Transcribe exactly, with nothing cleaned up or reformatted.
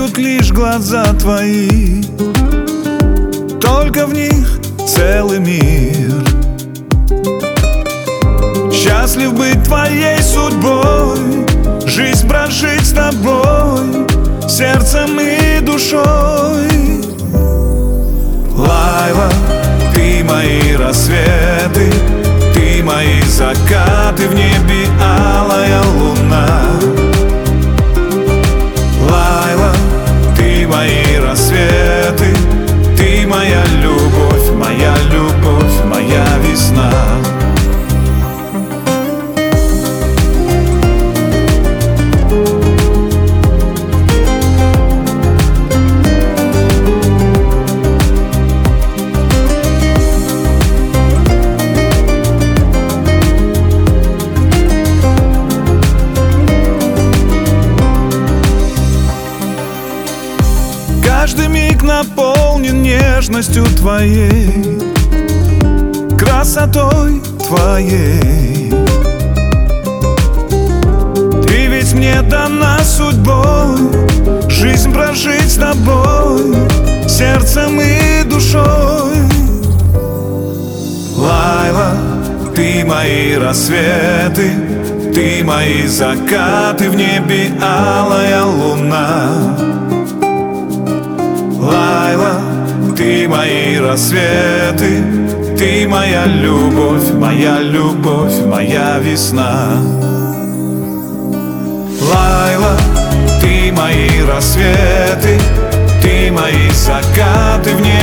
видят лишь глаза твои, только в них целый мир. Счастлив быть твоей судьбой, жизнь прожить с тобой, сердцем и душой. Лайла, ты мои рассветы, ты мои закаты, в небе алая луна. Лайла, ты мои рассветы, ты моя любовь, моя любовь, моя весна. Каждый миг наполнен нежностью твоей, красотой твоей. Ты ведь мне дана судьбой, жизнь прожить с тобой, сердцем и душой. Лайла, ты мои рассветы, ты мои закаты, в небе алая луна. Лайла, ты мои рассветы, ты моя любовь, моя любовь, моя весна. Лайла, ты мои рассветы, ты мои закаты, в небе